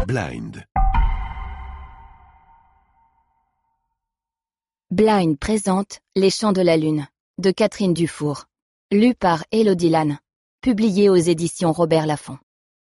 Blind. Blind présente Les Chants de la Lune, de Catherine Dufour, lu par Élodie Lannes, publié aux éditions Robert Laffont.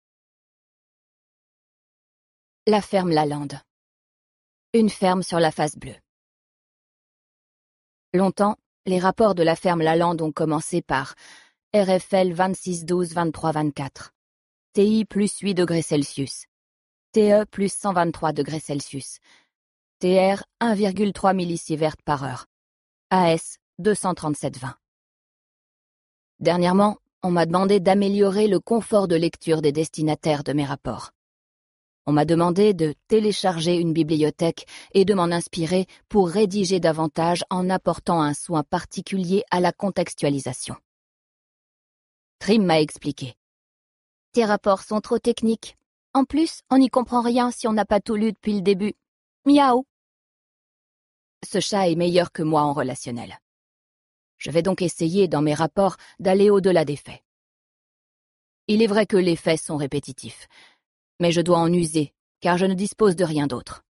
La ferme Lalande. Une ferme sur la face bleue. Longtemps, les rapports de la ferme Lalande ont commencé par RFL 26 12 23 24, TI plus 8 degrés Celsius, TE plus 123 degrés Celsius, TR 1,3 millisievert par heure, AS 237,20. Dernièrement, on m'a demandé d'améliorer le confort de lecture des destinataires de mes rapports. On m'a demandé de télécharger une bibliothèque et de m'en inspirer pour rédiger davantage en apportant un soin particulier à la contextualisation. Trim m'a expliqué. Tes rapports sont trop techniques. En plus, on n'y comprend rien si on n'a pas tout lu depuis le début. Miaou. Ce chat est meilleur que moi en relationnel. Je vais donc essayer, dans mes rapports, d'aller au-delà des faits. Il est vrai que les faits sont répétitifs, mais je dois en user, car je ne dispose de rien d'autre.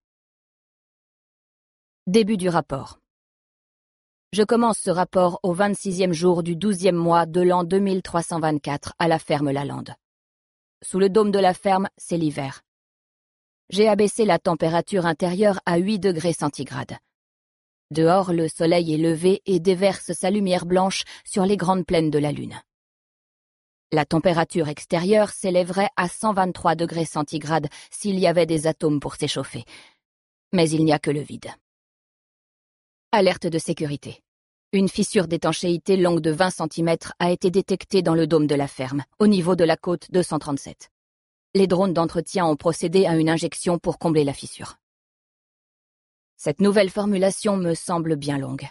Début du rapport. Je commence ce rapport au 26e jour du 12e mois de l'an 2324 à la ferme Lalande. Sous le dôme de la ferme, c'est l'hiver. J'ai abaissé la température intérieure à 8 degrés centigrades. Dehors, le soleil est levé et déverse sa lumière blanche sur les grandes plaines de la Lune. La température extérieure s'élèverait à 123 degrés centigrades s'il y avait des atomes pour s'échauffer. Mais il n'y a que le vide. Alerte de sécurité. Une fissure d'étanchéité longue de 20 cm a été détectée dans le dôme de la ferme, au niveau de la côte 237. Les drones d'entretien ont procédé à une injection pour combler la fissure. Cette nouvelle formulation me semble bien longue.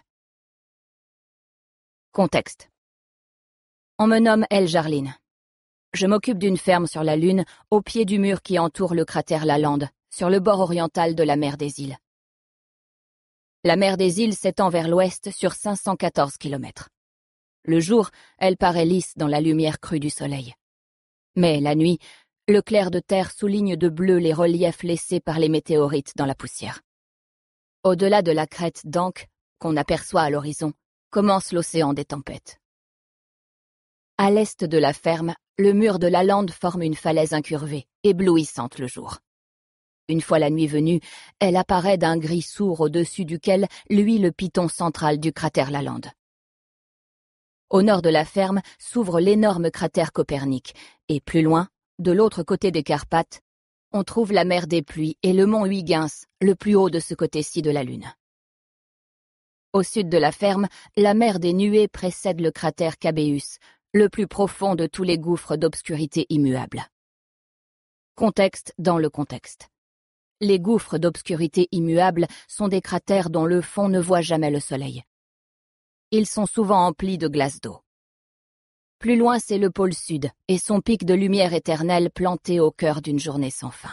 Contexte. On me nomme El Jarline. Je m'occupe d'une ferme sur la Lune, au pied du mur qui entoure le cratère Lalande, sur le bord oriental de la mer des Îles. La mer des Îles s'étend vers l'ouest sur 514 km. Le jour, elle paraît lisse dans la lumière crue du soleil. Mais la nuit, le clair de terre souligne de bleu les reliefs laissés par les météorites dans la poussière. Au-delà de la crête d'Ankh, qu'on aperçoit à l'horizon, commence l'océan des tempêtes. À l'est de la ferme, le mur de Lalande forme une falaise incurvée, éblouissante le jour. Une fois la nuit venue, elle apparaît d'un gris sourd au-dessus duquel luit le piton central du cratère Lalande. Au nord de la ferme s'ouvre l'énorme cratère Copernic, et plus loin, de l'autre côté des Carpates, on trouve la mer des pluies et le mont Huygens, le plus haut de ce côté-ci de la Lune. Au sud de la ferme, la mer des nuées précède le cratère Cabeus, le plus profond de tous les gouffres d'obscurité immuable. Contexte dans le contexte. Les gouffres d'obscurité immuable sont des cratères dont le fond ne voit jamais le soleil. Ils sont souvent emplis de glace d'eau. Plus loin, c'est le pôle sud et son pic de lumière éternelle planté au cœur d'une journée sans fin.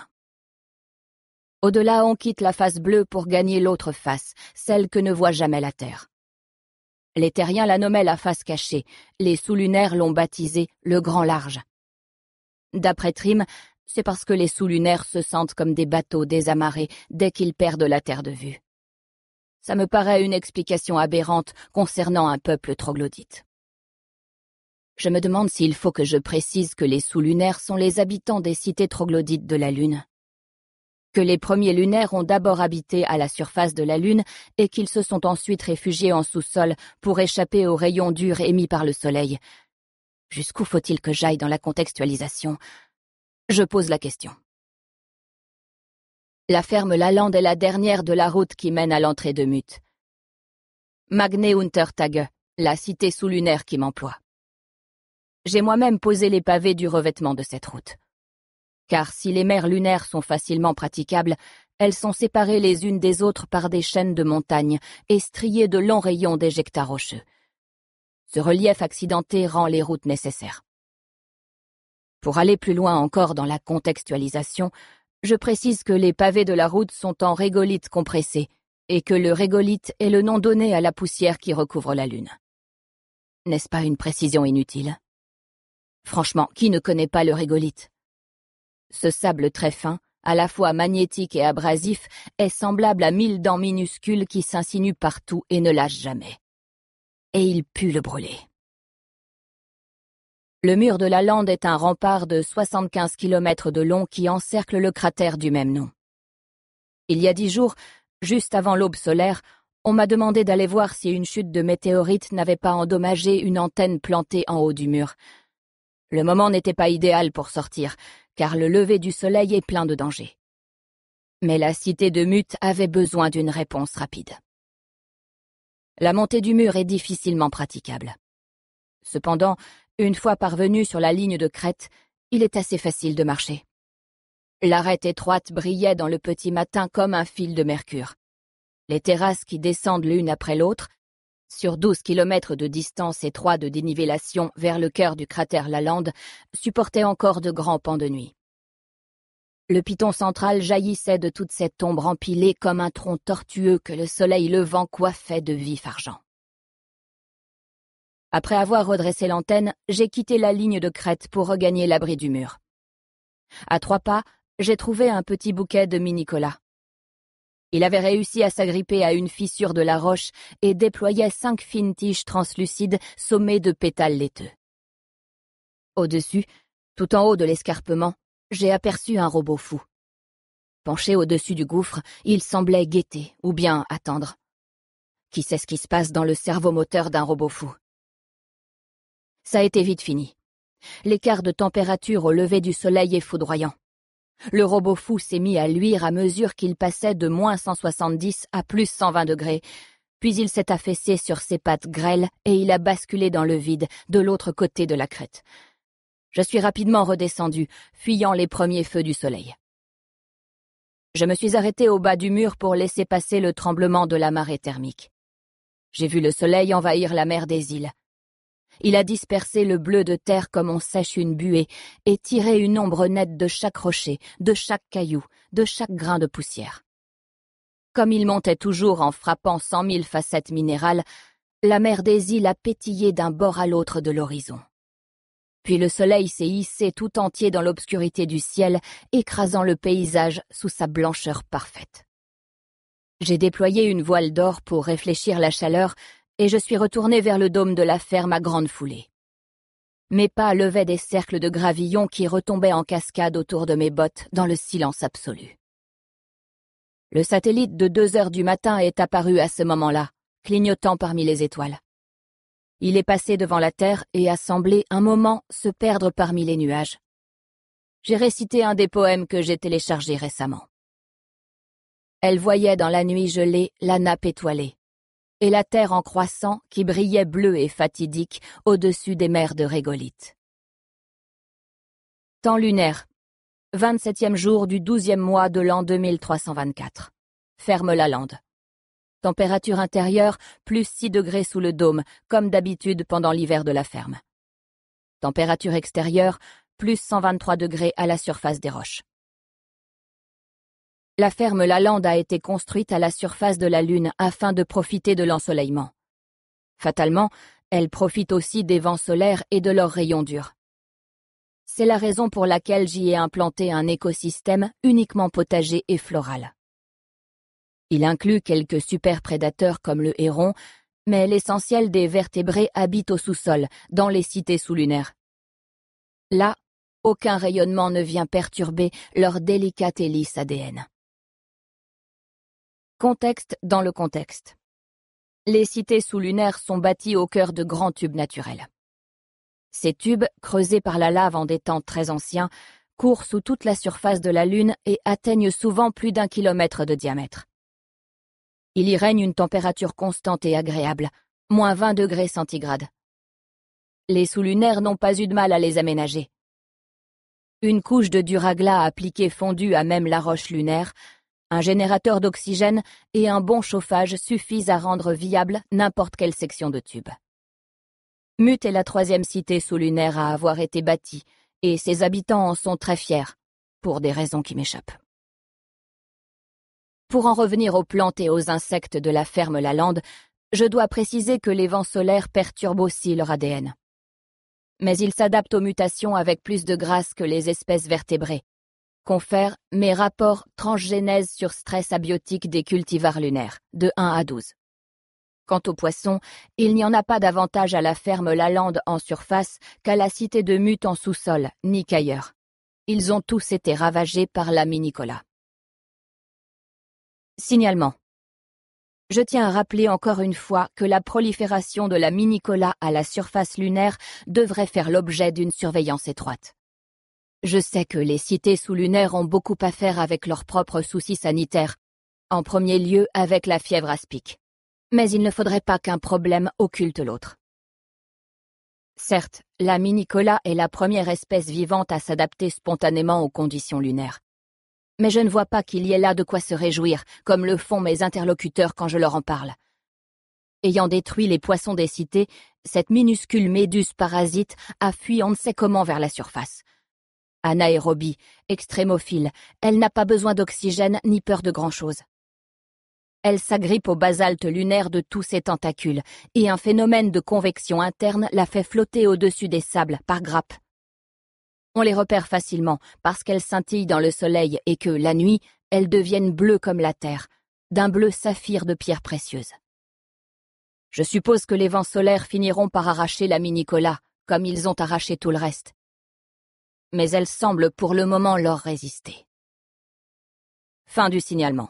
Au-delà, on quitte la face bleue pour gagner l'autre face, celle que ne voit jamais la Terre. Les terriens la nommaient la face cachée, les sous-lunaires l'ont baptisée le grand large. D'après Trim, c'est parce que les sous-lunaires se sentent comme des bateaux désamarrés dès qu'ils perdent la Terre de vue. Ça me paraît une explication aberrante concernant un peuple troglodyte. Je me demande s'il faut que je précise que les sous-lunaires sont les habitants des cités troglodytes de la Lune. Que les premiers lunaires ont d'abord habité à la surface de la Lune et qu'ils se sont ensuite réfugiés en sous-sol pour échapper aux rayons durs émis par le soleil. Jusqu'où faut-il que j'aille dans la contextualisation ? Je pose la question. La ferme Lalande est la dernière de la route qui mène à l'entrée de Mut. Magne Untertage, la cité sous-lunaire qui m'emploie. J'ai moi-même posé les pavés du revêtement de cette route. Car si les mers lunaires sont facilement praticables, elles sont séparées les unes des autres par des chaînes de montagnes et striées de longs rayons d'éjectats rocheux. Ce relief accidenté rend les routes nécessaires. Pour aller plus loin encore dans la contextualisation, je précise que les pavés de la route sont en régolithe compressé et que le régolithe est le nom donné à la poussière qui recouvre la Lune. N'est-ce pas une précision inutile ? Franchement, qui ne connaît pas le régolithe ? Ce sable très fin, à la fois magnétique et abrasif, est semblable à 1000 dents minuscules qui s'insinuent partout et ne lâchent jamais. Et il pue le brûler. Le mur de la lande est un rempart de 75 kilomètres de long qui encercle le cratère du même nom. Il y a 10 jours, juste avant l'aube solaire, on m'a demandé d'aller voir si une chute de météorite n'avait pas endommagé une antenne plantée en haut du mur. Le moment n'était pas idéal pour sortir, car le lever du soleil est plein de dangers. Mais la cité de Mut avait besoin d'une réponse rapide. La montée du mur est difficilement praticable. Cependant, une fois parvenu sur la ligne de crête, il est assez facile de marcher. L'arête étroite brillait dans le petit matin comme un fil de mercure. Les terrasses qui descendent l'une après l'autre, sur 12 kilomètres de distance et 3 de dénivellation vers le cœur du cratère Lalande, supportaient encore de grands pans de nuit. Le piton central jaillissait de toute cette ombre empilée comme un tronc tortueux que le soleil levant coiffait de vif argent. Après avoir redressé l'antenne, j'ai quitté la ligne de crête pour regagner l'abri du mur. À 3 pas, j'ai trouvé un petit bouquet de minicolas. Il avait réussi à s'agripper à une fissure de la roche et déployait 5 fines tiges translucides sommées de pétales laiteux. Au-dessus, tout en haut de l'escarpement, j'ai aperçu un robot fou. Penché au-dessus du gouffre, il semblait guetter ou bien attendre. Qui sait ce qui se passe dans le cerveau moteur d'un robot fou? Ça a été vite fini. L'écart de température au lever du soleil est foudroyant. Le robot fou s'est mis à luire à mesure qu'il passait de moins 170 à plus 120 degrés, puis il s'est affaissé sur ses pattes grêles et il a basculé dans le vide, de l'autre côté de la crête. Je suis rapidement redescendu, fuyant les premiers feux du soleil. Je me suis arrêté au bas du mur pour laisser passer le tremblement de la marée thermique. J'ai vu le soleil envahir la mer des îles. Il a dispersé le bleu de terre comme on sèche une buée et tiré une ombre nette de chaque rocher, de chaque caillou, de chaque grain de poussière. Comme il montait toujours en frappant 100 000 facettes minérales, la mer des îles a pétillé d'un bord à l'autre de l'horizon. Puis le soleil s'est hissé tout entier dans l'obscurité du ciel, écrasant le paysage sous sa blancheur parfaite. J'ai déployé une voile d'or pour réfléchir la chaleur et je suis retourné vers le dôme de la ferme à grande foulée. Mes pas levaient des cercles de gravillons qui retombaient en cascade autour de mes bottes dans le silence absolu. Le satellite de 2 heures du matin est apparu à ce moment-là, clignotant parmi les étoiles. Il est passé devant la Terre et a semblé un moment se perdre parmi les nuages. J'ai récité un des poèmes que j'ai téléchargés récemment. Elle voyait dans la nuit gelée la nappe étoilée, et la terre en croissant qui brillait bleue et fatidique au-dessus des mers de régolithes. Temps lunaire, 27e jour du 12e mois de l'an 2324. Ferme Lalande. Température intérieure, plus 6 degrés sous le dôme, comme d'habitude pendant l'hiver de la ferme. Température extérieure, plus 123 degrés à la surface des roches. La ferme Lalande a été construite à la surface de la Lune afin de profiter de l'ensoleillement. Fatalement, elle profite aussi des vents solaires et de leurs rayons durs. C'est la raison pour laquelle j'y ai implanté un écosystème uniquement potager et floral. Il inclut quelques super-prédateurs comme le héron, mais l'essentiel des vertébrés habite au sous-sol, dans les cités sous-lunaires. Là, aucun rayonnement ne vient perturber leur délicate hélice ADN. Contexte dans le contexte. Les cités sous-lunaires sont bâties au cœur de grands tubes naturels. Ces tubes, creusés par la lave en des temps très anciens, courent sous toute la surface de la Lune et atteignent souvent plus d'1 kilomètre de diamètre. Il y règne une température constante et agréable, moins 20 degrés centigrades. Les sous-lunaires n'ont pas eu de mal à les aménager. Une couche de duraglas appliquée fondue à même la roche lunaire, un générateur d'oxygène et un bon chauffage suffisent à rendre viable n'importe quelle section de tube. Mut est la 3e cité sous-lunaire à avoir été bâtie, et ses habitants en sont très fiers, pour des raisons qui m'échappent. Pour en revenir aux plantes et aux insectes de la ferme Lalande, je dois préciser que les vents solaires perturbent aussi leur ADN. Mais ils s'adaptent aux mutations avec plus de grâce que les espèces vertébrées, Confère mes rapports transgénèse sur stress abiotique des cultivars lunaires, de 1 à 12. Quant aux poissons, il n'y en a pas davantage à la ferme Lalande en surface qu'à la cité de Mute en sous-sol, ni qu'ailleurs. Ils ont tous été ravagés par la minicola. Signalement. Je tiens à rappeler encore une fois que la prolifération de la minicola à la surface lunaire devrait faire l'objet d'une surveillance étroite. Je sais que les cités sous-lunaires ont beaucoup à faire avec leurs propres soucis sanitaires, en premier lieu avec la fièvre aspic. Mais il ne faudrait pas qu'un problème occulte l'autre. Certes, la minicola est la première espèce vivante à s'adapter spontanément aux conditions lunaires. Mais je ne vois pas qu'il y ait là de quoi se réjouir, comme le font mes interlocuteurs quand je leur en parle. Ayant détruit les poissons des cités, cette minuscule méduse parasite a fui on ne sait comment vers la surface. Anaérobie, extrémophile, elle n'a pas besoin d'oxygène ni peur de grand-chose. Elle s'agrippe au basalte lunaire de tous ses tentacules, et un phénomène de convection interne la fait flotter au-dessus des sables par grappes. On les repère facilement parce qu'elles scintillent dans le soleil et que, la nuit, elles deviennent bleues comme la terre, d'un bleu saphir de pierres précieuses. Je suppose que les vents solaires finiront par arracher la minicola, comme ils ont arraché tout le reste. Mais elle semble pour le moment leur résister. Fin du signalement.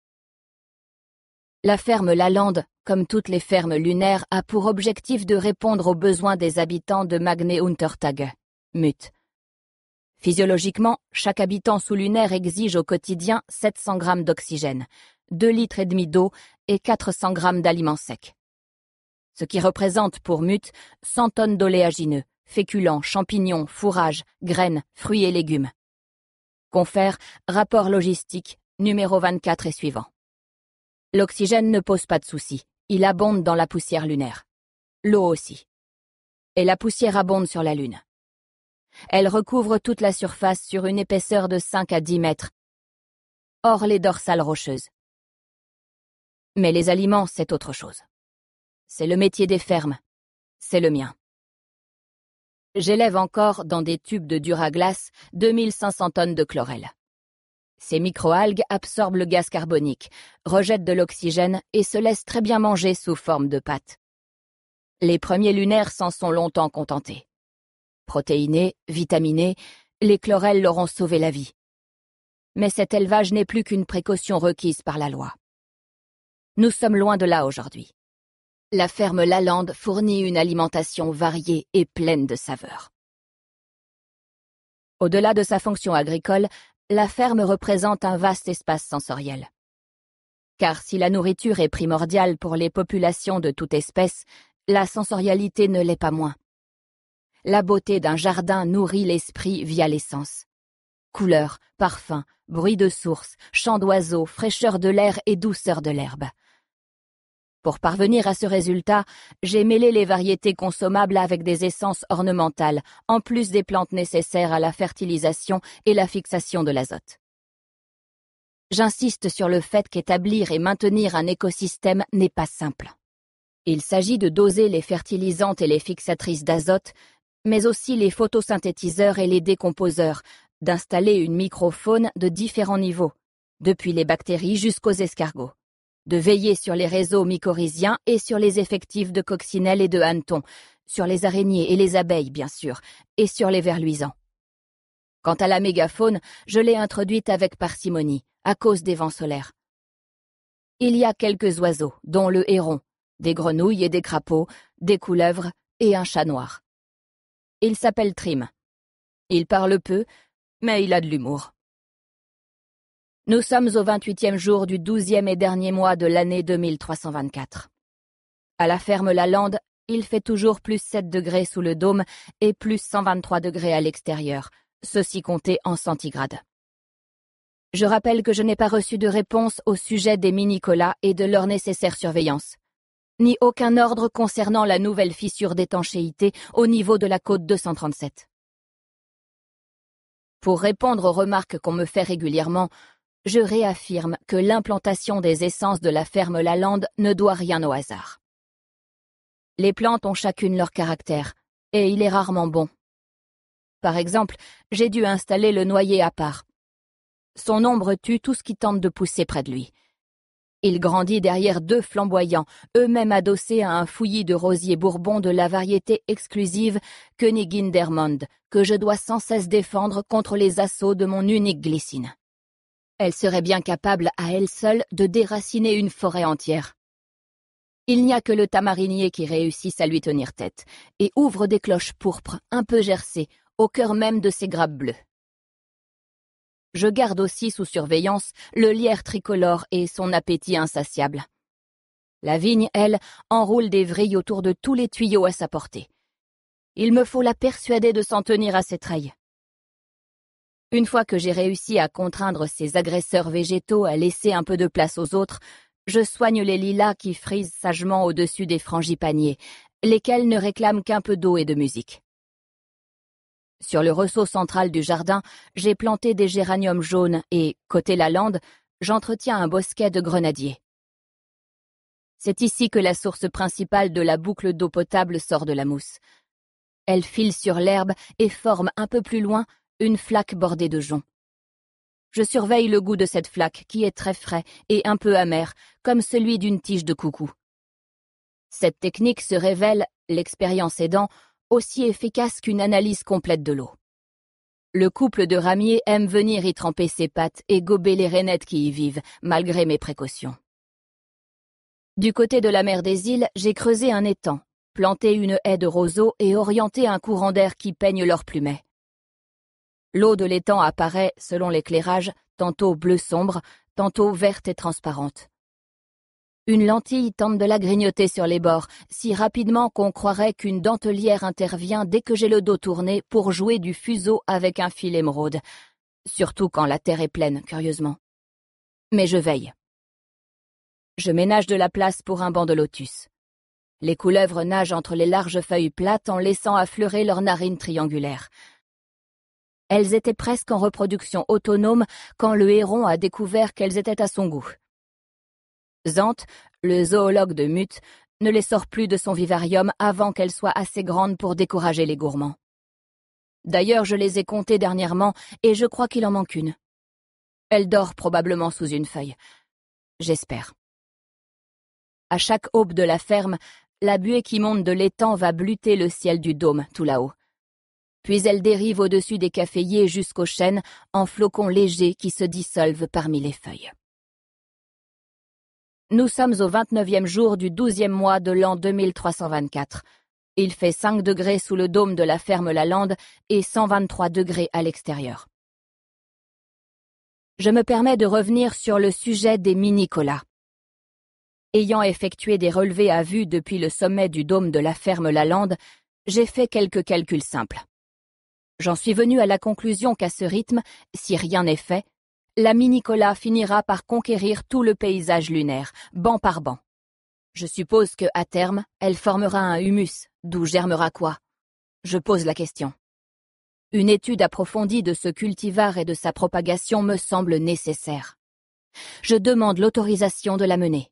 La ferme Lalande, comme toutes les fermes lunaires, a pour objectif de répondre aux besoins des habitants de Magné-Untertage, Mute. Physiologiquement, chaque habitant sous-lunaire exige au quotidien 700 grammes d'oxygène, 2,5 litres d'eau et 400 grammes d'aliments secs. Ce qui représente pour Mute 100 tonnes d'oléagineux, féculents, champignons, fourrages, graines, fruits et légumes. Confère rapport logistique, numéro 24 et suivant. L'oxygène ne pose pas de souci, il abonde dans la poussière lunaire. L'eau aussi. Et la poussière abonde sur la Lune. Elle recouvre toute la surface sur une épaisseur de 5 à 10 mètres, hors les dorsales rocheuses. Mais les aliments, c'est autre chose. C'est le métier des fermes. C'est le mien. J'élève encore, dans des tubes de Duraglace, 2500 tonnes de chlorelle. Ces microalgues absorbent le gaz carbonique, rejettent de l'oxygène et se laissent très bien manger sous forme de pâte. Les premiers lunaires s'en sont longtemps contentés. Protéinés, vitaminés, les chlorelles leur ont sauvé la vie. Mais cet élevage n'est plus qu'une précaution requise par la loi. Nous sommes loin de là aujourd'hui. La ferme Lalande fournit une alimentation variée et pleine de saveurs. Au-delà de sa fonction agricole, la ferme représente un vaste espace sensoriel. Car si la nourriture est primordiale pour les populations de toute espèce, la sensorialité ne l'est pas moins. La beauté d'un jardin nourrit l'esprit via les sens. Couleurs, parfums, bruit de source, chants d'oiseaux, fraîcheur de l'air et douceur de l'herbe. Pour parvenir à ce résultat, j'ai mêlé les variétés consommables avec des essences ornementales, en plus des plantes nécessaires à la fertilisation et la fixation de l'azote. J'insiste sur le fait qu'établir et maintenir un écosystème n'est pas simple. Il s'agit de doser les fertilisantes et les fixatrices d'azote, mais aussi les photosynthétiseurs et les décomposeurs, d'installer une microfaune de différents niveaux, depuis les bactéries jusqu'aux escargots, de veiller sur les réseaux mycorhiziens et sur les effectifs de coccinelles et de hannetons, sur les araignées et les abeilles, bien sûr, et sur les vers luisants. Quant à la mégafaune, je l'ai introduite avec parcimonie, à cause des vents solaires. Il y a quelques oiseaux, dont le héron, des grenouilles et des crapauds, des couleuvres et un chat noir. Il s'appelle Trim. Il parle peu, mais il a de l'humour. Nous sommes au 28e jour du 12e et dernier mois de l'année 2324. À la ferme Lalande, il fait toujours plus 7 degrés sous le dôme et plus 123 degrés à l'extérieur, ceci compté en centigrades. Je rappelle que je n'ai pas reçu de réponse au sujet des minicolas et de leur nécessaire surveillance, ni aucun ordre concernant la nouvelle fissure d'étanchéité au niveau de la côte 237. Pour répondre aux remarques qu'on me fait régulièrement, je réaffirme que l'implantation des essences de la ferme Lalande ne doit rien au hasard. Les plantes ont chacune leur caractère, et il est rarement bon. Par exemple, j'ai dû installer le noyer à part, Son ombre tue tout ce qui tente de pousser près de lui. Il grandit derrière 2 flamboyants, eux-mêmes adossés à un fouillis de rosiers bourbons de la variété exclusive Königindermond, que je dois sans cesse défendre contre les assauts de mon unique glycine. Elle serait bien capable à elle seule de déraciner une forêt entière. Il n'y a que le tamarinier qui réussisse à lui tenir tête, et ouvre des cloches pourpres, un peu gercées, au cœur même de ses grappes bleues. Je garde aussi sous surveillance le lierre tricolore et son appétit insatiable. La vigne, elle, enroule des vrilles autour de tous les tuyaux à sa portée. Il me faut la persuader de s'en tenir à ses treilles. Une fois que j'ai réussi à contraindre ces agresseurs végétaux à laisser un peu de place aux autres, je soigne les lilas qui frisent sagement au-dessus des frangipaniers, lesquels ne réclament qu'un peu d'eau et de musique. Sur le ressaut central du jardin, j'ai planté des géraniums jaunes et, côté Lalande, j'entretiens un bosquet de grenadiers. C'est ici que la source principale de la boucle d'eau potable sort de la mousse. Elle file sur l'herbe et forme un peu plus loin une flaque bordée de joncs. Je surveille le goût de cette flaque qui est très frais et un peu amer, comme celui d'une tige de coucou. Cette technique se révèle, l'expérience aidant, aussi efficace qu'une analyse complète de l'eau. Le couple de ramiers aime venir y tremper ses pattes et gober les rainettes qui y vivent, malgré mes précautions. Du côté de la mer des îles, j'ai creusé un étang, planté une haie de roseaux et orienté un courant d'air qui peigne leurs plumets. L'eau de l'étang apparaît, selon l'éclairage, tantôt bleu sombre, tantôt verte et transparente. Une lentille tente de la grignoter sur les bords, si rapidement qu'on croirait qu'une dentelière intervient dès que j'ai le dos tourné pour jouer du fuseau avec un fil émeraude, surtout quand la terre est pleine, curieusement. Mais je veille. Je ménage de la place pour un banc de lotus. Les couleuvres nagent entre les larges feuilles plates en laissant affleurer leurs narines triangulaires. Elles étaient presque en reproduction autonome quand le héron a découvert qu'elles étaient à son goût. Zant, le zoologue de Mutt, ne les sort plus de son vivarium avant qu'elles soient assez grandes pour décourager les gourmands. D'ailleurs, je les ai comptées dernièrement et je crois qu'il en manque une. Elle dort probablement sous une feuille. J'espère. À chaque aube de la ferme, la buée qui monte de l'étang va bleuter le ciel du dôme, tout là-haut. Puis elle dérive au-dessus des caféiers jusqu'aux chênes en flocons légers qui se dissolvent parmi les feuilles. Nous sommes au 29e jour du 12e mois de l'an 2324. Il fait 5 degrés sous le dôme de la ferme Lalande et 123 degrés à l'extérieur. Je me permets de revenir sur le sujet des mini-colas. Ayant effectué des relevés à vue depuis le sommet du dôme de la ferme Lalande, j'ai fait quelques calculs simples. J'en suis venu à la conclusion qu'à ce rythme, si rien n'est fait, la mini-cola finira par conquérir tout le paysage lunaire, banc par banc. Je suppose que, à terme, elle formera un humus, d'où germera quoi? Je pose la question. Une étude approfondie de ce cultivar et de sa propagation me semble nécessaire. Je demande l'autorisation de la mener.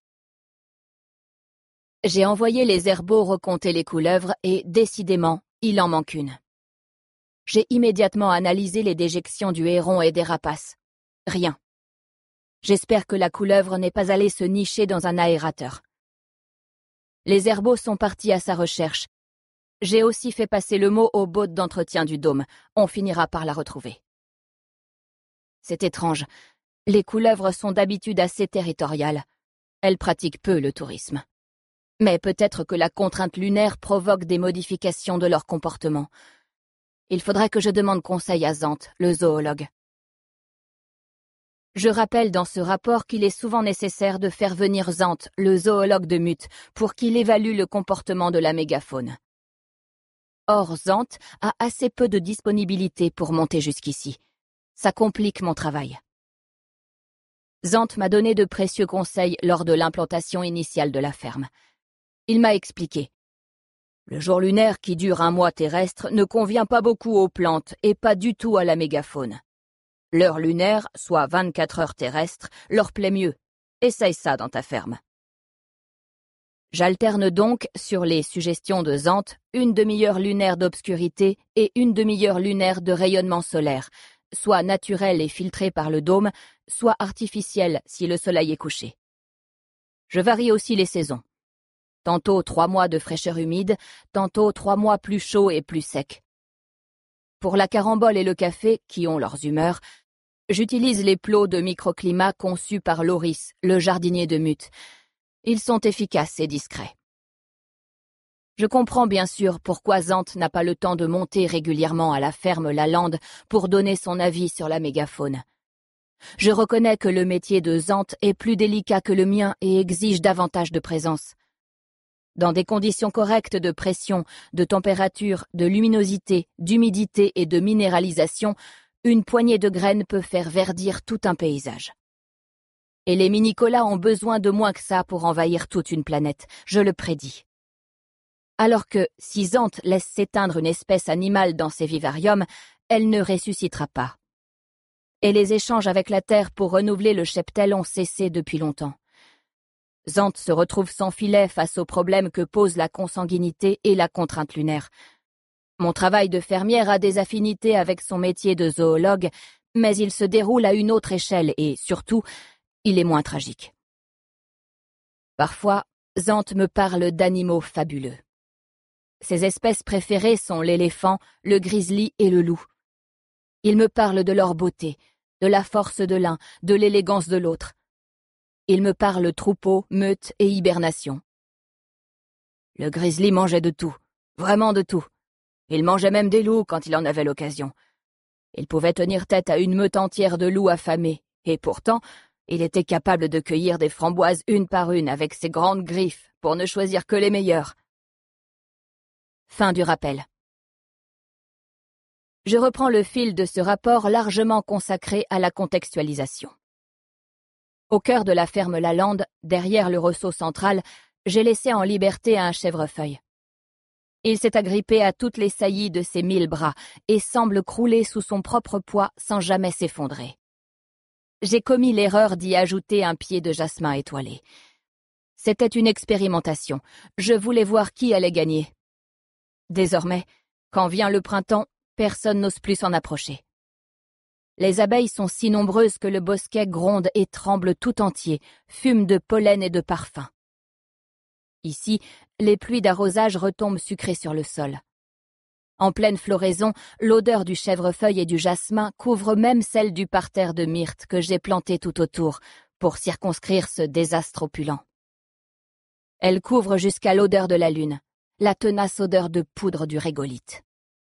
J'ai envoyé les herbeaux recompter les couleuvres et, décidément, il en manque une. J'ai immédiatement analysé les déjections du héron et des rapaces. Rien. J'espère que la couleuvre n'est pas allée se nicher dans un aérateur. Les herbeaux sont partis à sa recherche. J'ai aussi fait passer le mot au boat d'entretien du dôme. On finira par la retrouver. C'est étrange. Les couleuvres sont d'habitude assez territoriales. Elles pratiquent peu le tourisme. Mais peut-être que la contrainte lunaire provoque des modifications de leur comportement. Il faudrait que je demande conseil à Zant, le zoologue. Je rappelle dans ce rapport qu'il est souvent nécessaire de faire venir Zant, le zoologue de Mutt, pour qu'il évalue le comportement de la mégafaune. Or, Zant a assez peu de disponibilité pour monter jusqu'ici. Ça complique mon travail. Zant m'a donné de précieux conseils lors de l'implantation initiale de la ferme. Il m'a expliqué. Le jour lunaire qui dure un mois terrestre ne convient pas beaucoup aux plantes et pas du tout à la mégafaune. L'heure lunaire, soit 24 heures terrestres, leur plaît mieux. Essaye ça dans ta ferme. J'alterne donc, sur les suggestions de Zant, une demi-heure lunaire d'obscurité et une demi-heure lunaire de rayonnement solaire, soit naturelle et filtrée par le dôme, soit artificielle si le soleil est couché. Je varie aussi les saisons. Tantôt 3 mois de fraîcheur humide, tantôt 3 mois plus chauds et plus secs. Pour la carambole et le café, qui ont leurs humeurs, j'utilise les plots de microclimat conçus par Loris, le jardinier de Mute. Ils sont efficaces et discrets. Je comprends bien sûr pourquoi Zant n'a pas le temps de monter régulièrement à la ferme Lalande pour donner son avis sur la mégafaune. Je reconnais que le métier de Zant est plus délicat que le mien et exige davantage de présence. Dans des conditions correctes de pression, de température, de luminosité, d'humidité et de minéralisation, une poignée de graines peut faire verdir tout un paysage. Et les minicolas ont besoin de moins que ça pour envahir toute une planète, je le prédis. Alors que, si Zant laisse s'éteindre une espèce animale dans ses vivariums, elle ne ressuscitera pas. Et les échanges avec la Terre pour renouveler le cheptel ont cessé depuis longtemps. Zant se retrouve sans filet face aux problèmes que posent la consanguinité et la contrainte lunaire. Mon travail de fermière a des affinités avec son métier de zoologue, mais il se déroule à une autre échelle et, surtout, il est moins tragique. Parfois, Zant me parle d'animaux fabuleux. Ses espèces préférées sont l'éléphant, le grizzly et le loup. Il me parle de leur beauté, de la force de l'un, de l'élégance de l'autre. Il me parle troupeau, meute et hibernation. Le grizzly mangeait de tout, vraiment de tout. Il mangeait même des loups quand il en avait l'occasion. Il pouvait tenir tête à une meute entière de loups affamés, et pourtant, il était capable de cueillir des framboises une par une avec ses grandes griffes pour ne choisir que les meilleures. Fin du rappel. Je reprends le fil de ce rapport largement consacré à la contextualisation. Au cœur de la ferme Lalande, derrière le ressaut central, j'ai laissé en liberté un chèvrefeuille. Il s'est agrippé à toutes les saillies de ses 1000 bras et semble crouler sous son propre poids sans jamais s'effondrer. J'ai commis l'erreur d'y ajouter un pied de jasmin étoilé. C'était une expérimentation. Je voulais voir qui allait gagner. Désormais, quand vient le printemps, personne n'ose plus s'en approcher. Les abeilles sont si nombreuses que le bosquet gronde et tremble tout entier, fume de pollen et de parfum. Ici, les pluies d'arrosage retombent sucrées sur le sol. En pleine floraison, l'odeur du chèvrefeuille et du jasmin couvre même celle du parterre de myrte que j'ai planté tout autour pour circonscrire ce désastre opulent. Elle couvre jusqu'à l'odeur de la lune, la tenace odeur de poudre du régolithe.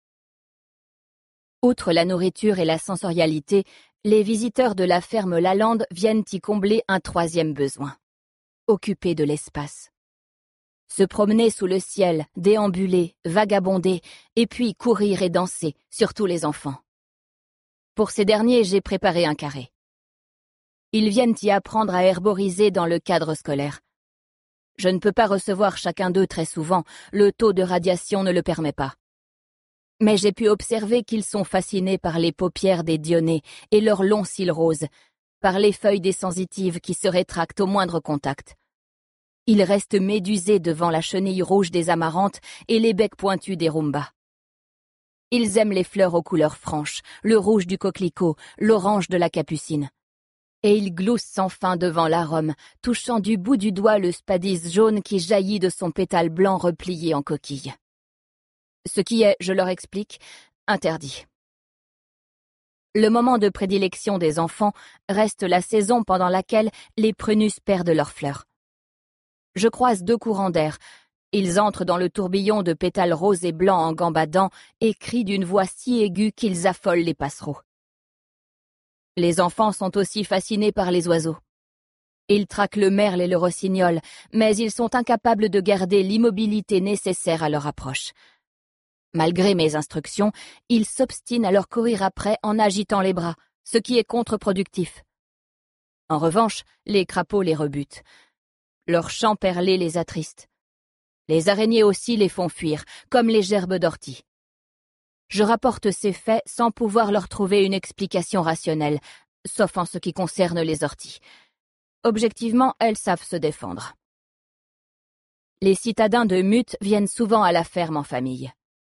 Outre la nourriture et la sensorialité, les visiteurs de la ferme Lalande viennent y combler un troisième besoin. Occuper de l'espace. Se promener sous le ciel, déambuler, vagabonder, et puis courir et danser, surtout les enfants. Pour ces derniers, j'ai préparé un carré. Ils viennent y apprendre à herboriser dans le cadre scolaire. Je ne peux pas recevoir chacun d'eux très souvent, le taux de radiation ne le permet pas. Mais j'ai pu observer qu'ils sont fascinés par les paupières des dionnées et leurs longs cils roses, par les feuilles des sensitives qui se rétractent au moindre contact. Ils restent médusés devant la chenille rouge des amarantes et les becs pointus des rumbas. Ils aiment les fleurs aux couleurs franches, le rouge du coquelicot, l'orange de la capucine. Et ils gloussent sans fin devant l'arôme, touchant du bout du doigt le spadis jaune qui jaillit de son pétale blanc replié en coquille. Ce qui est, je leur explique, interdit. Le moment de prédilection des enfants reste la saison pendant laquelle les prunus perdent leurs fleurs. Je croise 2 courants d'air. Ils entrent dans le tourbillon de pétales roses et blancs en gambadant et crient d'une voix si aiguë qu'ils affolent les passereaux. Les enfants sont aussi fascinés par les oiseaux. Ils traquent le merle et le rossignol, mais ils sont incapables de garder l'immobilité nécessaire à leur approche. Malgré mes instructions, ils s'obstinent à leur courir après en agitant les bras, ce qui est contre-productif. En revanche, les crapauds les rebutent. Leurs chants perlés les attristent. Les araignées aussi les font fuir, comme les gerbes d'ortie. Je rapporte ces faits sans pouvoir leur trouver une explication rationnelle, sauf en ce qui concerne les orties. Objectivement, elles savent se défendre. Les citadins de Mute viennent souvent à la ferme en famille.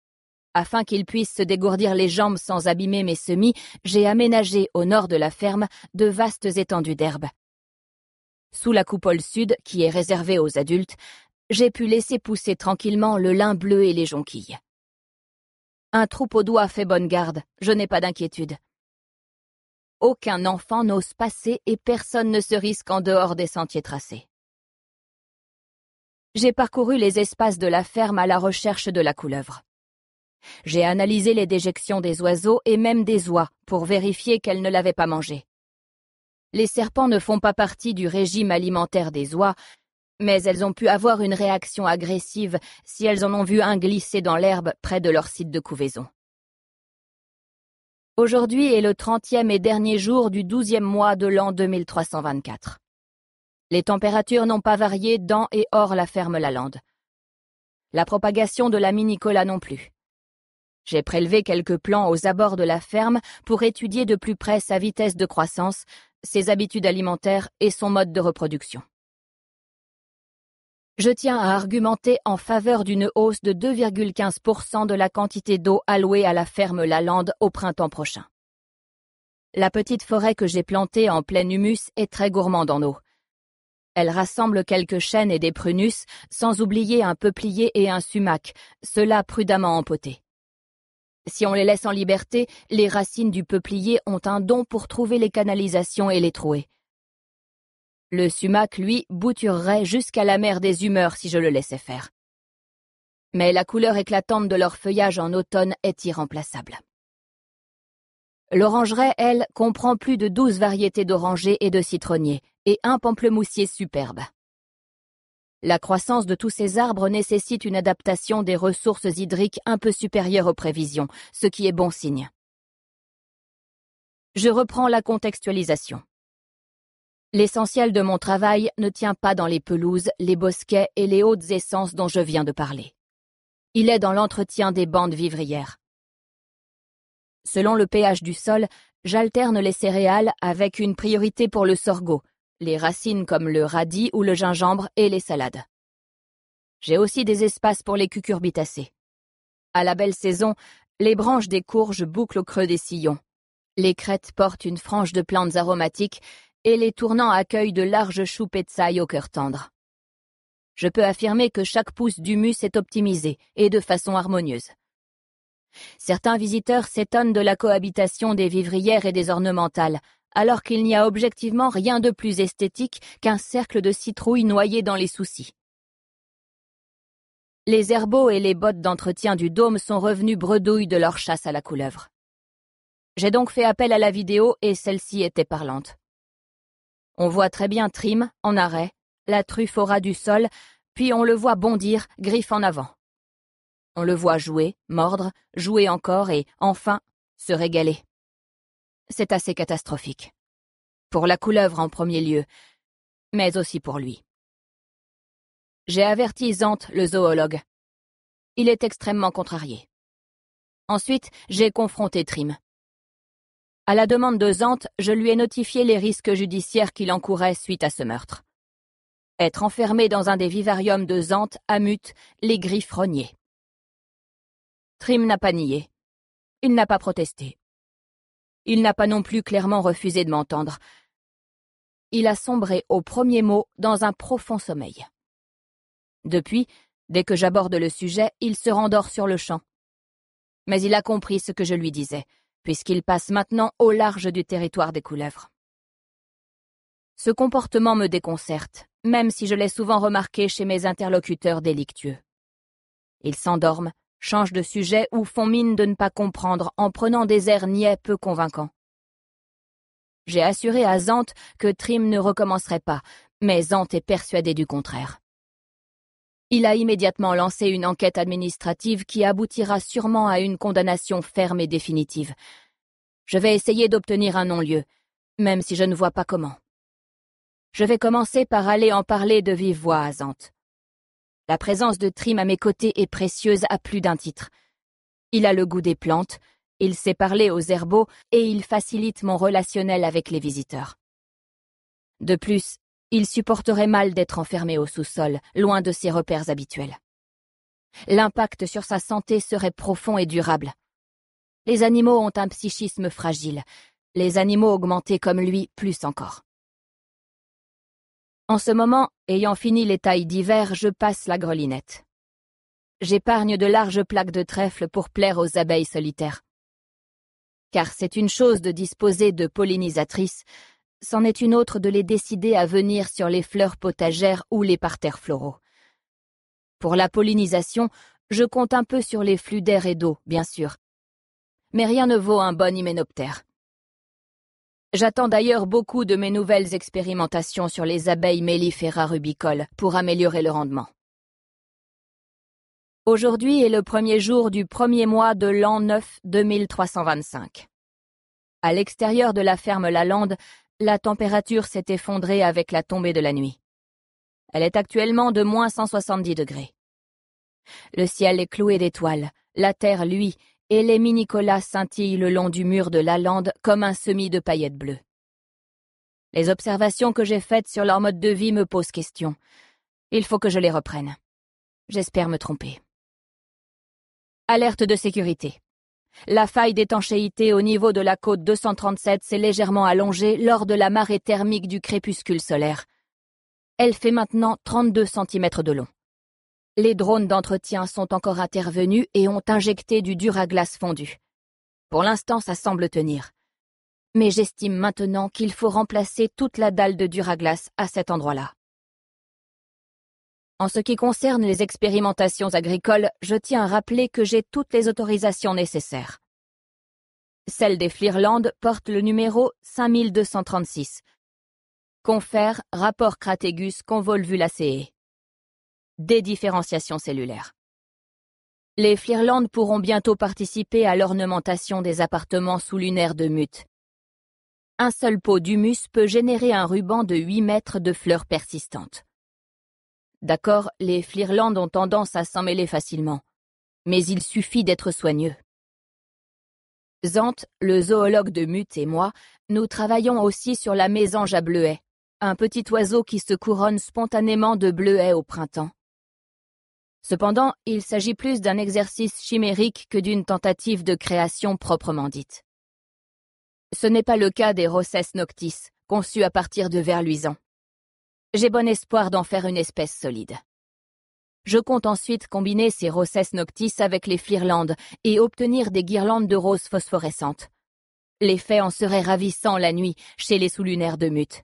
Afin qu'ils puissent se dégourdir les jambes sans abîmer mes semis, j'ai aménagé au nord de la ferme de vastes étendues d'herbe. Sous la coupole sud, qui est réservée aux adultes, j'ai pu laisser pousser tranquillement le lin bleu et les jonquilles. Un troupeau d'oies fait bonne garde, je n'ai pas d'inquiétude. Aucun enfant n'ose passer et personne ne se risque en dehors des sentiers tracés. J'ai parcouru les espaces de la ferme à la recherche de la couleuvre. J'ai analysé les déjections des oiseaux et même des oies pour vérifier qu'elles ne l'avaient pas mangé. Les serpents ne font pas partie du régime alimentaire des oies, mais elles ont pu avoir une réaction agressive si elles en ont vu un glisser dans l'herbe près de leur site de couvaison. Aujourd'hui est le 30e et dernier jour du 12e mois de l'an 2324. Les températures n'ont pas varié dans et hors la ferme Lalande. La propagation de la minicola non plus. J'ai prélevé quelques plants aux abords de la ferme pour étudier de plus près sa vitesse de croissance, ses habitudes alimentaires et son mode de reproduction. Je tiens à argumenter en faveur d'une hausse de 2,15% de la quantité d'eau allouée à la ferme Lalande au printemps prochain. La petite forêt que j'ai plantée en plein humus est très gourmande en eau. Elle rassemble quelques chênes et des prunus, sans oublier un peuplier et un sumac, ceux-là prudemment empotés. Si on les laisse en liberté, les racines du peuplier ont un don pour trouver les canalisations et les trouées. Le sumac, lui, bouturerait jusqu'à la mer des humeurs si je le laissais faire. Mais la couleur éclatante de leur feuillage en automne est irremplaçable. L'orangeraie, elle, comprend plus de 12 variétés d'orangers et de citronniers, et un pamplemoussier superbe. La croissance de tous ces arbres nécessite une adaptation des ressources hydriques un peu supérieure aux prévisions, ce qui est bon signe. Je reprends la contextualisation. L'essentiel de mon travail ne tient pas dans les pelouses, les bosquets et les hautes essences dont je viens de parler. Il est dans l'entretien des bandes vivrières. Selon le pH du sol, j'alterne les céréales avec une priorité pour le sorgho, les racines comme le radis ou le gingembre et les salades. J'ai aussi des espaces pour les cucurbitacées. À la belle saison, les branches des courges bouclent au creux des sillons. Les crêtes portent une frange de plantes aromatiques et les tournants accueillent de larges choux petsailles au cœur tendre. Je peux affirmer que chaque pouce d'humus est optimisé et de façon harmonieuse. Certains visiteurs s'étonnent de la cohabitation des vivrières et des ornementales, alors qu'il n'y a objectivement rien de plus esthétique qu'un cercle de citrouilles noyées dans les soucis. Les herbeaux et les bottes d'entretien du dôme sont revenus bredouilles de leur chasse à la couleuvre. J'ai donc fait appel à la vidéo et celle-ci était parlante. On voit très bien Trim, en arrêt, la truffe au ras du sol, puis on le voit bondir, griffe en avant. On le voit jouer, mordre, jouer encore et, enfin, se régaler. C'est assez catastrophique. Pour la couleuvre en premier lieu, mais aussi pour lui. J'ai averti Zante, le zoologue. Il est extrêmement contrarié. Ensuite, j'ai confronté Trim. À la demande de Zante, je lui ai notifié les risques judiciaires qu'il encourait suite à ce meurtre. Être enfermé dans un des vivariums de Zante ammute les griffes rognées. Trim n'a pas nié. Il n'a pas protesté. Il n'a pas non plus clairement refusé de m'entendre. Il a sombré au premier mot dans un profond sommeil. Depuis, dès que j'aborde le sujet, il se rendort sur le champ. Mais il a compris ce que je lui disais, puisqu'il passe maintenant au large du territoire des couleuvres. Ce comportement me déconcerte, même si je l'ai souvent remarqué chez mes interlocuteurs délictueux. Ils s'endorment, changent de sujet ou font mine de ne pas comprendre en prenant des airs niais peu convaincants. J'ai assuré à Zante que Trim ne recommencerait pas, mais Zante est persuadé du contraire. Il a immédiatement lancé une enquête administrative qui aboutira sûrement à une condamnation ferme et définitive. Je vais essayer d'obtenir un non-lieu, même si je ne vois pas comment. Je vais commencer par aller en parler de vive voix à Zante. La présence de Trim à mes côtés est précieuse à plus d'un titre. Il a le goût des plantes, il sait parler aux herbeaux et il facilite mon relationnel avec les visiteurs. De plus, il supporterait mal d'être enfermé au sous-sol, loin de ses repères habituels. L'impact sur sa santé serait profond et durable. Les animaux ont un psychisme fragile. Les animaux augmentés comme lui, plus encore. En ce moment, ayant fini les tailles d'hiver, je passe la grelinette. J'épargne de larges plaques de trèfle pour plaire aux abeilles solitaires. Car c'est une chose de disposer de pollinisatrices, c'en est une autre de les décider à venir sur les fleurs potagères ou les parterres floraux. Pour la pollinisation, je compte un peu sur les flux d'air et d'eau, bien sûr. Mais rien ne vaut un bon hyménoptère. J'attends d'ailleurs beaucoup de mes nouvelles expérimentations sur les abeilles mellifera rubicoles pour améliorer le rendement. Aujourd'hui est le premier jour du premier mois de l'an 9 2325. À l'extérieur de la ferme Lalande, la température s'est effondrée avec la tombée de la nuit. Elle est actuellement de moins 170 degrés. Le ciel est cloué d'étoiles, la terre luit, et les minicolas scintillent le long du mur de Lalande comme un semis de paillettes bleues. Les observations que j'ai faites sur leur mode de vie me posent question. Il faut que je les reprenne. J'espère me tromper. Alerte de sécurité. La faille d'étanchéité au niveau de la côte 237 s'est légèrement allongée lors de la marée thermique du crépuscule solaire. Elle fait maintenant 32 cm de long. Les drones d'entretien sont encore intervenus et ont injecté du dur à glace fondu. Pour l'instant, ça semble tenir. Mais j'estime maintenant qu'il faut remplacer toute la dalle de dur à glace à cet endroit-là. En ce qui concerne les expérimentations agricoles, je tiens à rappeler que j'ai toutes les autorisations nécessaires. Celle des Flirland porte le numéro 5236. Confère rapport Crategus convolvulacee. Dédifférenciation cellulaire. Les Flirland pourront bientôt participer à l'ornementation des appartements sous-lunaires de Mute. Un seul pot d'humus peut générer un ruban de 8 mètres de fleurs persistantes. D'accord, les Flirland ont tendance à s'en mêler facilement, mais il suffit d'être soigneux. Zant, le zoologue de Mute et moi, nous travaillons aussi sur la mésange à bleuets, un petit oiseau qui se couronne spontanément de bleuets au printemps. Cependant, il s'agit plus d'un exercice chimérique que d'une tentative de création proprement dite. Ce n'est pas le cas des Rosses noctis, conçus à partir de vers luisants. J'ai bon espoir d'en faire une espèce solide. Je compte ensuite combiner ces Rosses noctis avec les Flirland et obtenir des guirlandes de roses phosphorescentes. L'effet en serait ravissant la nuit chez les sous-lunaires de Mute.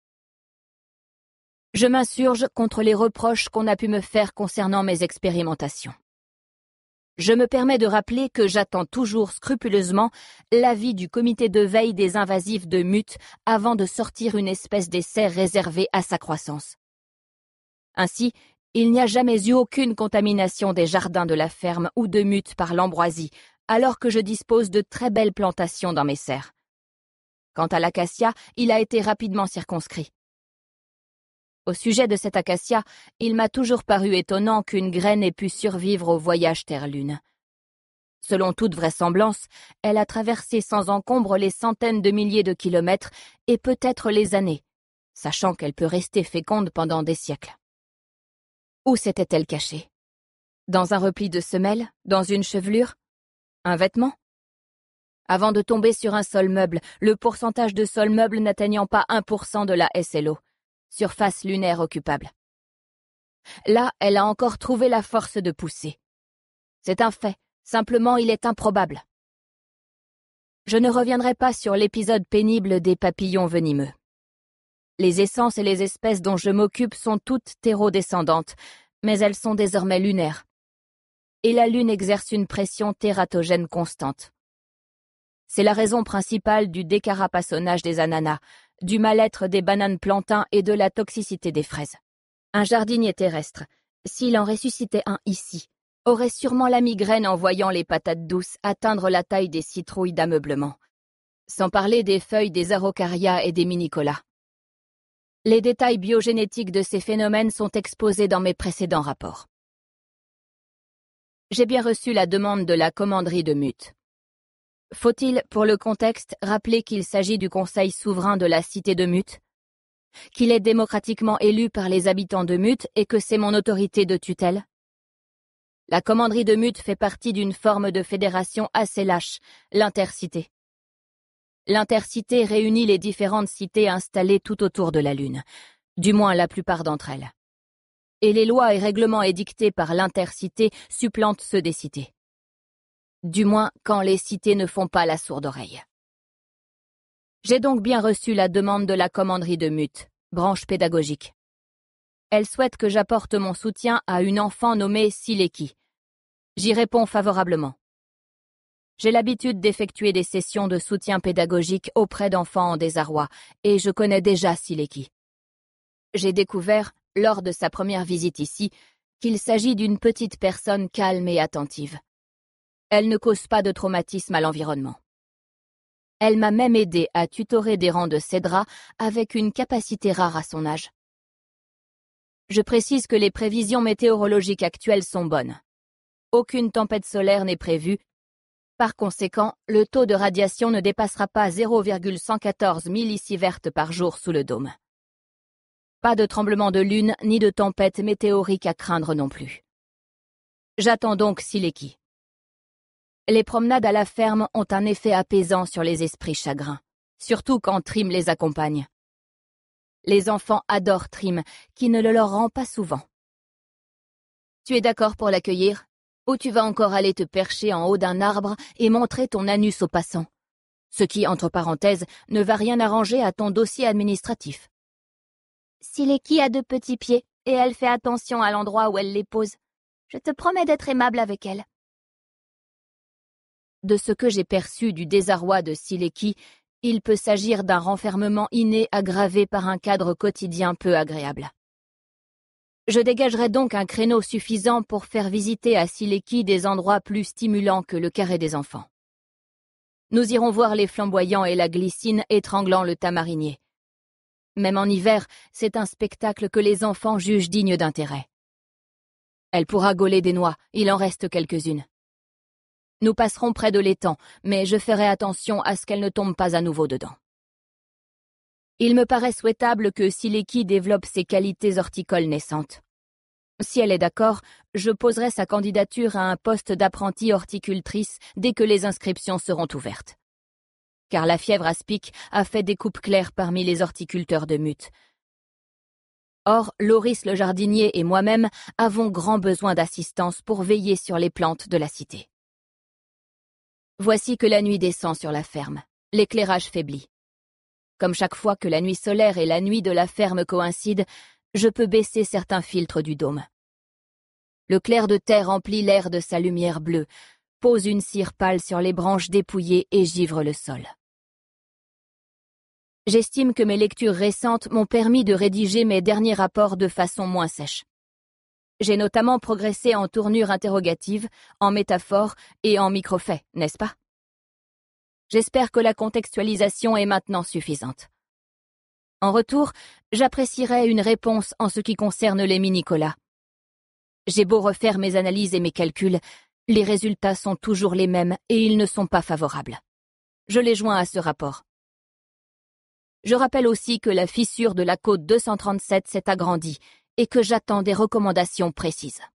Je m'insurge contre les reproches qu'on a pu me faire concernant mes expérimentations. Je me permets de rappeler que j'attends toujours scrupuleusement l'avis du comité de veille des invasifs de Mute avant de sortir une espèce d'essai réservé à sa croissance. Ainsi, il n'y a jamais eu aucune contamination des jardins de la ferme ou de Mute par l'ambroisie, alors que je dispose de très belles plantations dans mes serres. Quant à l'acacia, il a été rapidement circonscrit. Au sujet de cet acacia, il m'a toujours paru étonnant qu'une graine ait pu survivre au voyage Terre-Lune. Selon toute vraisemblance, elle a traversé sans encombre les centaines de milliers de kilomètres et peut-être les années, sachant qu'elle peut rester féconde pendant des siècles. Où s'était-elle cachée? Dans un repli de semelle? Dans une chevelure? Un vêtement? Avant de tomber sur un sol meuble, le pourcentage de sol meuble n'atteignant pas 1% de la SLO. Surface lunaire occupable. Là, elle a encore trouvé la force de pousser. C'est un fait, simplement il est improbable. Je ne reviendrai pas sur l'épisode pénible des papillons venimeux. Les essences et les espèces dont je m'occupe sont toutes terrodescendantes, mais elles sont désormais lunaires. Et la Lune exerce une pression tératogène constante. C'est la raison principale du décarapassonnage des ananas, du mal-être des bananes plantains et de la toxicité des fraises. Un jardinier terrestre, s'il en ressuscitait un ici, aurait sûrement la migraine en voyant les patates douces atteindre la taille des citrouilles d'ameublement, sans parler des feuilles des araucarias et des minicolas. Les détails biogénétiques de ces phénomènes sont exposés dans mes précédents rapports. J'ai bien reçu la demande de la commanderie de Mute. Faut-il, pour le contexte, rappeler qu'il s'agit du conseil souverain de la cité de Mute, qu'il est démocratiquement élu par les habitants de Mute et que c'est mon autorité de tutelle? La commanderie de Mut fait partie d'une forme de fédération assez lâche, l'Intercité. L'Intercité réunit les différentes cités installées tout autour de la Lune, du moins la plupart d'entre elles. Et les lois et règlements édictés par l'Intercité supplantent ceux des cités. Du moins quand les cités ne font pas la sourde oreille. J'ai donc bien reçu la demande de la commanderie de Mut, branche pédagogique. Elle souhaite que j'apporte mon soutien à une enfant nommée Sileki. J'y réponds favorablement. J'ai l'habitude d'effectuer des sessions de soutien pédagogique auprès d'enfants en désarroi, et je connais déjà Sileki. J'ai découvert, lors de sa première visite ici, qu'il s'agit d'une petite personne calme et attentive. Elle ne cause pas de traumatisme à l'environnement. Elle m'a même aidé à tutorer des rangs de Cédra avec une capacité rare à son âge. Je précise que les prévisions météorologiques actuelles sont bonnes. Aucune tempête solaire n'est prévue. Par conséquent, le taux de radiation ne dépassera pas 0,114 millisieverts par jour sous le dôme. Pas de tremblement de lune ni de tempête météorique à craindre non plus. J'attends donc Sileki. Les promenades à la ferme ont un effet apaisant sur les esprits chagrins, surtout quand Trim les accompagne. Les enfants adorent Trim, qui ne le leur rend pas souvent. Tu es d'accord pour l'accueillir ? Ou tu vas encore aller te percher en haut d'un arbre et montrer ton anus aux passants ? Ce qui, entre parenthèses, ne va rien arranger à ton dossier administratif. Sileki a 2 petits pieds, et elle fait attention à l'endroit où elle les pose. Je te promets d'être aimable avec elle. De ce que j'ai perçu du désarroi de Sileki, il peut s'agir d'un renfermement inné aggravé par un cadre quotidien peu agréable. Je dégagerai donc un créneau suffisant pour faire visiter à Sileki des endroits plus stimulants que le carré des enfants. Nous irons voir les flamboyants et la glycine étranglant le tamarinier. Même en hiver, c'est un spectacle que les enfants jugent digne d'intérêt. Elle pourra gauler des noix, il en reste quelques-unes. Nous passerons près de l'étang, mais je ferai attention à ce qu'elle ne tombe pas à nouveau dedans. Il me paraît souhaitable que Sileki développe ses qualités horticoles naissantes. Si elle est d'accord, je poserai sa candidature à un poste d'apprentie horticultrice dès que les inscriptions seront ouvertes. Car la fièvre aspic a fait des coupes claires parmi les horticulteurs de Mut. Or, Loris le jardinier et moi-même avons grand besoin d'assistance pour veiller sur les plantes de la cité. Voici que la nuit descend sur la ferme. L'éclairage faiblit. Comme chaque fois que la nuit solaire et la nuit de la ferme coïncident, je peux baisser certains filtres du dôme. Le clair de terre remplit l'air de sa lumière bleue, pose une cire pâle sur les branches dépouillées et givre le sol. J'estime que mes lectures récentes m'ont permis de rédiger mes derniers rapports de façon moins sèche. J'ai notamment progressé en tournure interrogative, en métaphore et en microfaits, n'est-ce pas ? J'espère que la contextualisation est maintenant suffisante. En retour, j'apprécierais une réponse en ce qui concerne les mini-colas. J'ai beau refaire mes analyses et mes calculs, les résultats sont toujours les mêmes et ils ne sont pas favorables. Je les joins à ce rapport. Je rappelle aussi que la fissure de la côte 237 s'est agrandie et que j'attends des recommandations précises.